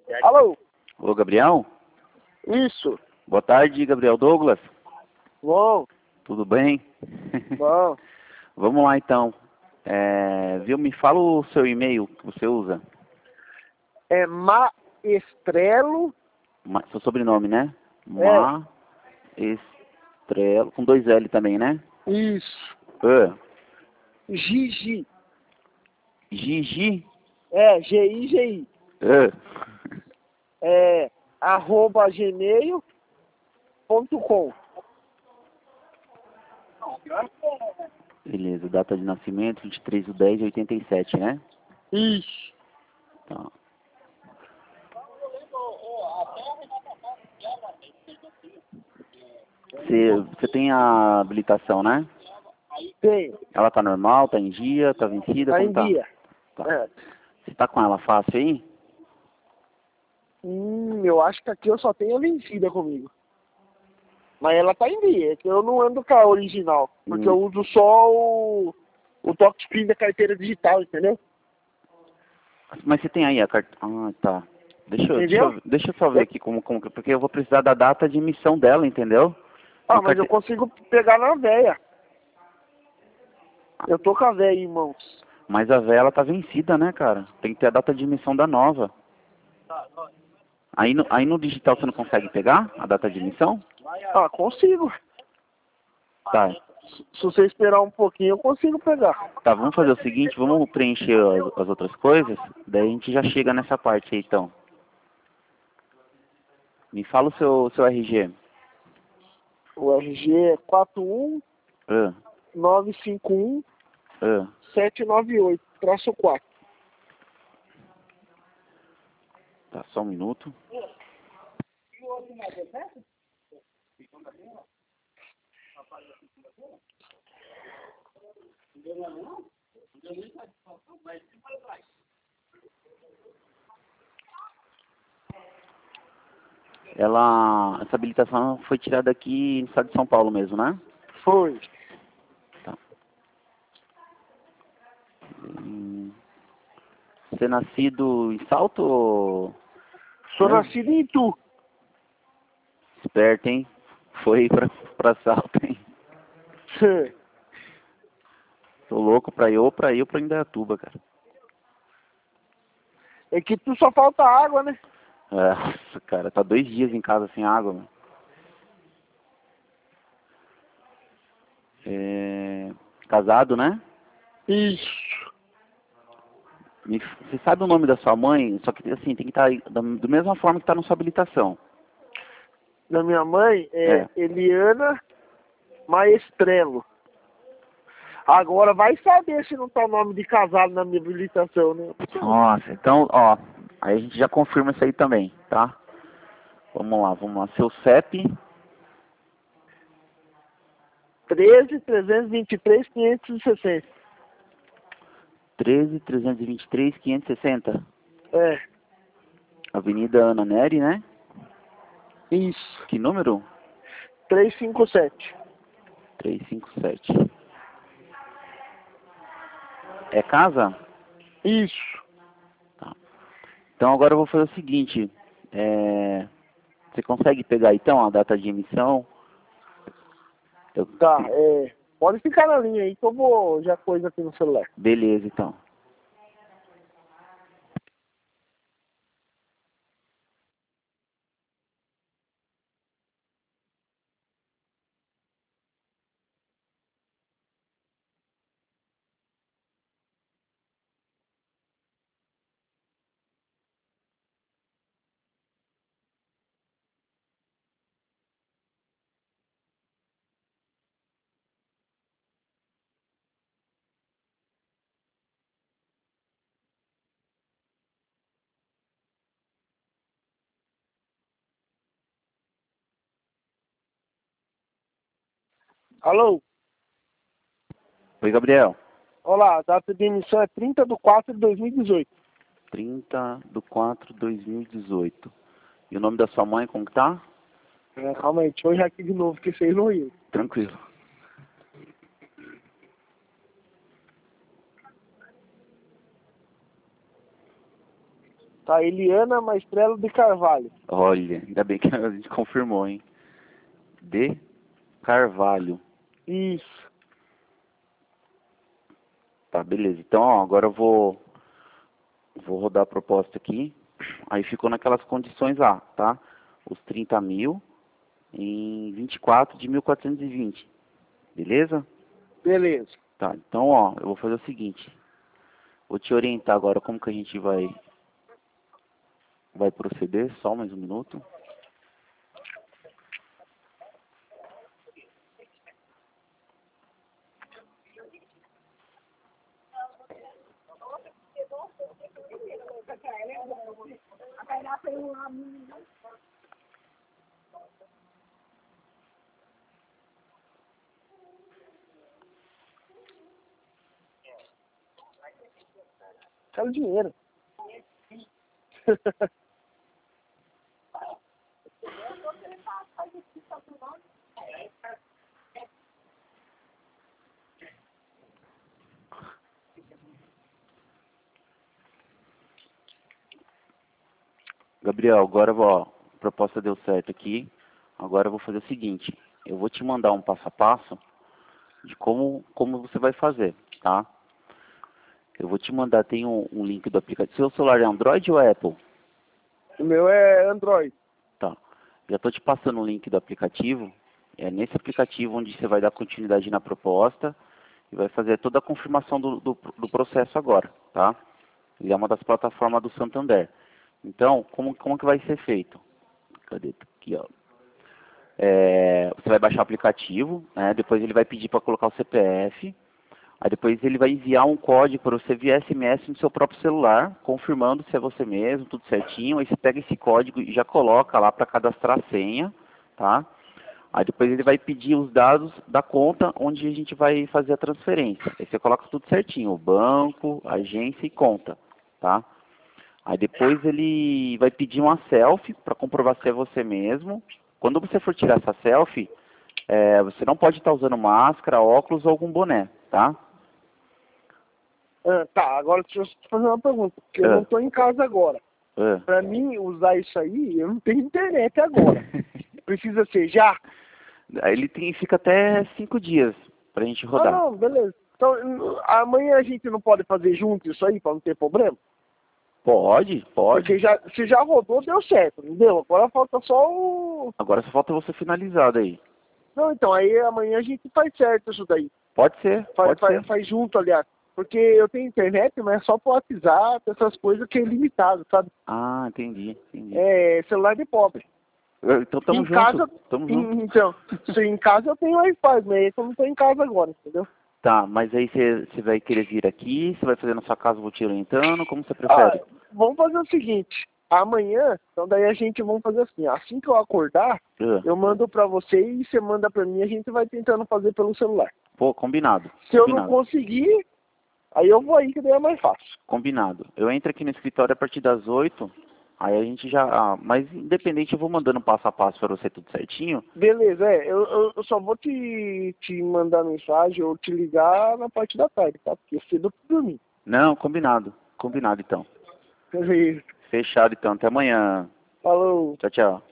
Alô? Ô, Gabriel? Isso. Boa tarde, Gabriel Douglas. Bom, Tudo bem? bom. Vamos lá, então. Viu? Me fala o seu e-mail que você usa. É Maestrelo. Seu sobrenome, né? É. Maestrelo, com 2 L também, né? Isso. Gigi. Gigi? É, Gigi. É, @gmail.com. Beleza, data de nascimento, 23/10/87, né? Isso. Tá. Você tem a habilitação, né? Tem. Ela tá normal, tá em dia, tá vencida, Tá como em tá? dia. Tá. É. Você tá com ela fácil aí? Eu acho que aqui eu só tenho a vencida comigo. Mas ela tá em dia, é que eu não ando com a original. Porque eu uso só o touchscreen da carteira digital, entendeu? Mas você tem aí a carta... Ah, tá. Entendeu? Deixa eu só ver aqui porque eu vou precisar da data de emissão dela, entendeu? Ah, mas eu consigo pegar na véia. Eu tô com a véia em mãos. Mas a vela tá vencida, né, cara? Tem que ter a data de emissão da nova. Aí no digital você não consegue pegar a data de emissão? Ah, consigo. Tá. Se você esperar um pouquinho, eu consigo pegar. Tá, vamos fazer o seguinte, vamos preencher as outras coisas, daí a gente já chega nessa parte aí, então. Me fala o seu RG. O RG é Ah, 41951-798-4. tá, só um minuto. Essa habilitação foi tirada aqui no estado de São Paulo mesmo, né? Foi. Tá. Você é nascido em Salto ou... Sou Né? nascido em Itu. Esperto, hein? Foi pra Salto, hein? Tô louco pra ir pra Indaiatuba, cara. É que tu só falta água, né? Nossa, cara, tá 2 dias em casa sem água, mano. Casado, né? Isso. Você sabe o nome da sua mãe? Só que assim, tem que estar da mesma forma que tá na sua habilitação. Da minha mãe é Eliana Maestrelo. Agora vai saber se não tá o nome de casado na minha habilitação, né? Nossa, então, ó, aí a gente já confirma isso aí também, tá? Vamos lá. Seu CEP, 13.323.560. 13.323.560. É, Avenida Ana Nery, né? isso. Que número? 357. 357. É casa? Isso. Tá. Então agora eu vou fazer o seguinte. Você consegue pegar então a data de emissão? Tá, pode ficar na linha aí que eu vou já coisa aqui no celular. Beleza, então. Alô? Oi, Gabriel. Olá, a data de emissão é 30/4/2018. 30/4/2018. E o nome da sua mãe, como que tá? Calma aí, deixa eu olhar aqui de novo, que vocês não iam. Tranquilo. Tá, Eliana Maestrello de Carvalho. Olha, ainda bem que a gente confirmou, hein? De Carvalho. Isso. Tá, beleza. Então, ó, agora eu vou rodar a proposta aqui. Aí ficou naquelas condições lá, tá? Os 30 mil em 24 de 1420. Beleza? Beleza. Tá, então, ó, eu vou fazer o seguinte. Vou te orientar agora como que a gente vai proceder. Só mais um minuto. Quero dinheiro. Gabriel, agora ó, a proposta deu certo aqui. Agora eu vou fazer o seguinte. Eu vou te mandar um passo a passo de como você vai fazer, tá? Eu vou te mandar, tem um link do aplicativo. Seu celular é Android ou é Apple? O meu é Android. Tá. Já estou te passando o link do aplicativo. É nesse aplicativo onde você vai dar continuidade na proposta e vai fazer toda a confirmação do processo agora, tá? Ele é uma das plataformas do Santander. Então, como que vai ser feito? Cadê? Aqui, ó. Você vai baixar o aplicativo, né? Depois ele vai pedir para colocar o CPF. Aí depois ele vai enviar um código para você via SMS no seu próprio celular, confirmando se é você mesmo, tudo certinho. Aí você pega esse código e já coloca lá para cadastrar a senha, tá? Aí depois ele vai pedir os dados da conta onde a gente vai fazer a transferência. Aí você coloca tudo certinho, o banco, agência e conta, tá? Aí depois ele vai pedir uma selfie para comprovar se é você mesmo. Quando você for tirar essa selfie, você não pode estar usando máscara, óculos ou algum boné, tá? Tá, agora deixa eu te fazer uma pergunta, porque eu não tô em casa agora. Pra mim usar isso aí, eu não tenho internet agora. Precisa ser já? Ele fica até 5 dias pra gente rodar. Ah, não, beleza. Então, amanhã a gente não pode fazer junto isso aí, pra não ter problema? Pode. Porque se já rodou, deu certo, não deu? Agora falta só o... Agora só falta você finalizar daí. Não, então, aí amanhã a gente faz certo isso daí. Pode ser. Faz junto, aliás. Porque eu tenho internet, mas é só pro WhatsApp, essas coisas que é limitado, sabe? Ah, entendi. É celular de pobre. Então tamo junto. Então, se em casa eu tenho Wi-Fi, mas eu não tô em casa agora, entendeu? Tá, mas aí você vai querer vir aqui, você vai fazer na sua casa, eu vou te orientando, como você prefere? Vamos fazer o seguinte, amanhã, então daí vamos fazer assim que eu acordar, eu mando pra você e você manda pra mim, a gente vai tentando fazer pelo celular. Pô, combinado. Se eu não conseguir, aí eu vou aí que daí é mais fácil. Combinado. Eu entro aqui no escritório a partir das 8, aí a gente já... mas independente, eu vou mandando passo a passo para você tudo certinho. Beleza, eu só vou te mandar mensagem ou te ligar na parte da tarde, tá? Porque cedo eu preciso dormir. Não, combinado. Combinado então. Beleza. Fechado então, até amanhã. Falou. Tchau, tchau.